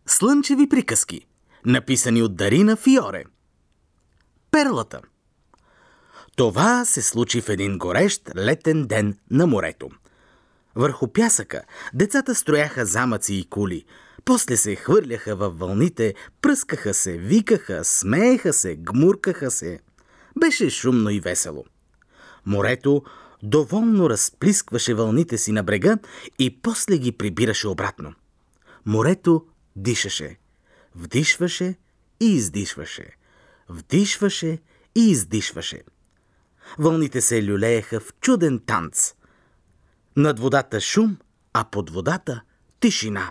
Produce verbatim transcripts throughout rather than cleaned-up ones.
Слънчеви приказки, написани от Дарина Фиоре. Перлата. Това се случи в един горещ летен ден на морето. Върху пясъка децата строяха замъци и кули, после се хвърляха във вълните, пръскаха се, викаха, смееха се, гмуркаха се. Беше шумно и весело. Морето доволно разплискваше вълните си на брега и после ги прибираше обратно. Морето дишаше, вдишваше и издишваше, вдишваше и издишваше. Вълните се люлееха в чуден танц. Над водата шум, а под водата тишина.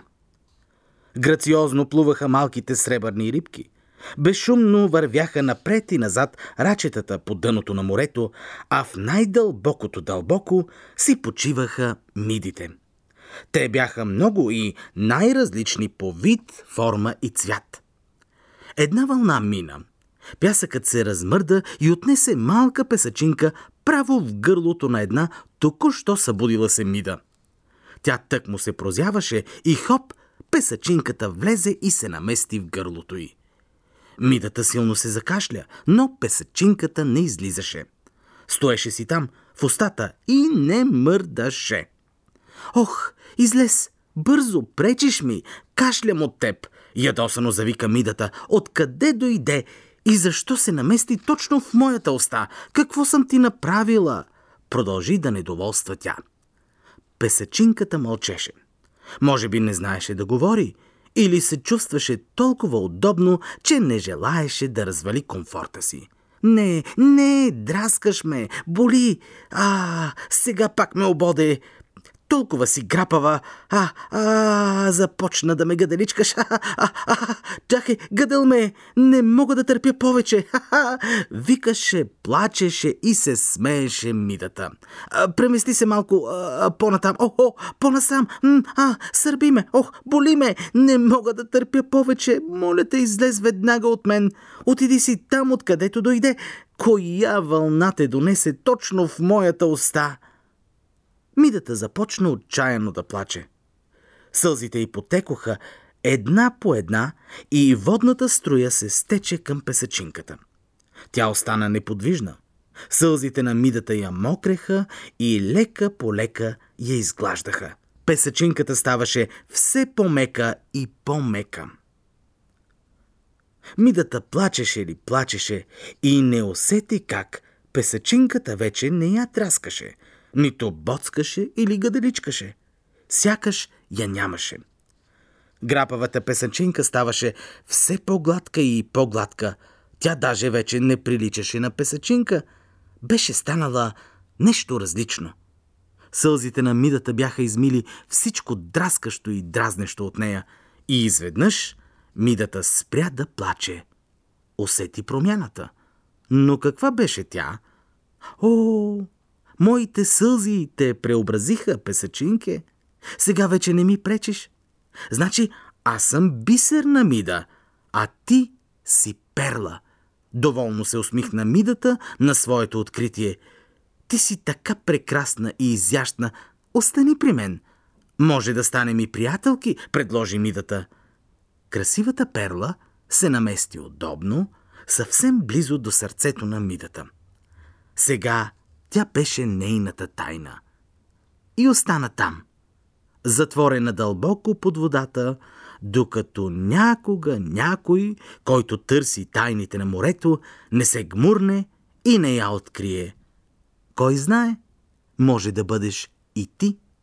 Грациозно плуваха малките сребърни рибки. Безшумно вървяха напред и назад рачетата по дъното на морето, а в най-дълбокото дълбоко си почиваха мидите. Те бяха много и най-различни по вид, форма и цвят. Една вълна мина. Пясъкът се размърда и отнесе малка песачинка право в гърлото на една току-що събудила се мида. Тя тък му се прозяваше и хоп, песачинката влезе и се намести в гърлото й. Мидата силно се закашля, но песачинката не излизаше. Стоеше си там, в устата, и не мърдаше. Ох, излез! Бързо, пречиш ми! Кашлям от теб! Ядосано завика мидата. Откъде дойде? И защо се намести точно в моята уста? Какво съм ти направила? Продължи да недоволства тя. Песачинката мълчеше. Може би не знаеше да говори, или се чувстваше толкова удобно, че не желаеше да развали комфорта си. Не, не, драскаш ме, боли. А, сега пак ме ободе. Толкова си грапава. А, а, започна да ме гаделичкаш. А, а, а, чакай, гадел ме. Не мога да търпя повече. А, а, викаше, плачеше и се смееше мидата. А, премести се малко а, по-натам. О, о, по-насам. М, а, сърби ме. Ох, боли ме. Не мога да търпя повече. Моля те, излез веднага от мен. Отиди си там, откъдето дойде. Коя вълна те донесе точно в моята уста? Мидата започна отчаяно да плаче. Сълзите й потекоха една по една и водната струя се стече към песачинката. Тя остана неподвижна. Сълзите на мидата я мокреха и лека по лека я изглаждаха. Песачинката ставаше все по-мека и по-мека. Мидата плачеше ли плачеше и не усети как песачинката вече не я траскаше, нито боцкаше или гаделичкаше. Сякаш я нямаше. Грапавата песачинка ставаше все по-гладка и по-гладка. Тя даже вече не приличаше на песачинка. Беше станала нещо различно. Сълзите на мидата бяха измили всичко драскащо и дразнещо от нея. И изведнъж мидата спря да плаче. Усети промяната. Но каква беше тя? О, моите сълзи те преобразиха, песачинке. Сега вече не ми пречиш. Значи аз съм бисерна мида, а ти си перла. Доволно се усмихна мидата на своето откритие. Ти си така прекрасна и изящна. Остани при мен. Може да станем и приятелки, предложи мидата. Красивата перла се намести удобно, съвсем близо до сърцето на мидата. Сега тя беше нейната тайна. И остана там, затворена дълбоко под водата, докато някога някой, който търси тайните на морето, не се гмурне и не я открие. Кой знае, може да бъдеш и ти.